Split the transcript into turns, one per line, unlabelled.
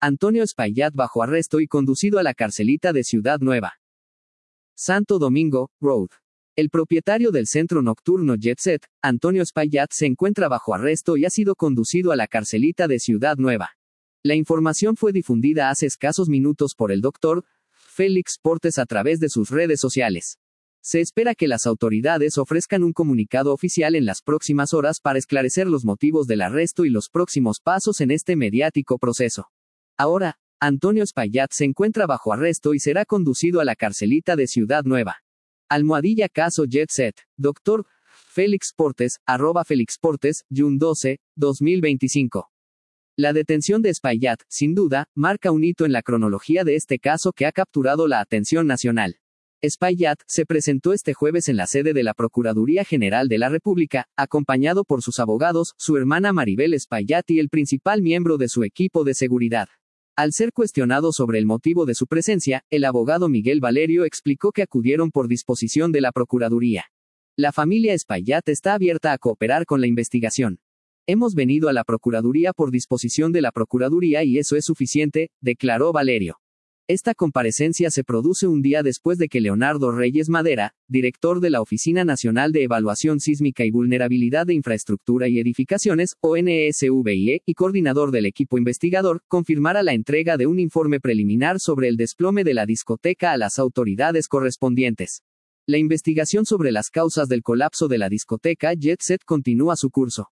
Antonio Espaillat bajo arresto y conducido a la carcelita de Ciudad Nueva. Santo Domingo, Road. El propietario del centro nocturno Jet Set, Antonio Espaillat, se encuentra bajo arresto y ha sido conducido a la carcelita de Ciudad Nueva. La información fue difundida hace escasos minutos por el Dr. Félix Portes a través de sus redes sociales. Se espera que las autoridades ofrezcan un comunicado oficial en las próximas horas para esclarecer los motivos del arresto y los próximos pasos en este mediático proceso. Ahora, Antonio Espaillat se encuentra bajo arresto y será conducido a la carcelita de Ciudad Nueva. Almohadilla caso Jet Set. Dr. Félix Portes, @FélixPortes, June 12, 2025. La detención de Espaillat, sin duda, marca un hito en la cronología de este caso que ha capturado la atención nacional. Espaillat se presentó este jueves en la sede de la Procuraduría General de la República, acompañado por sus abogados, su hermana Maribel Espaillat y el principal miembro de su equipo de seguridad. Al ser cuestionado sobre el motivo de su presencia, el abogado Miguel Valerio explicó que acudieron por disposición de la Procuraduría. La familia Espaillat está abierta a cooperar con la investigación. Hemos venido a la Procuraduría por disposición de la Procuraduría y eso es suficiente, declaró Valerio. Esta comparecencia se produce un día después de que Leonardo Reyes Madera, director de la Oficina Nacional de Evaluación Sísmica y Vulnerabilidad de Infraestructura y Edificaciones, ONSVIE, y coordinador del equipo investigador, confirmara la entrega de un informe preliminar sobre el desplome de la discoteca a las autoridades correspondientes. La investigación sobre las causas del colapso de la discoteca Jet Set continúa su curso.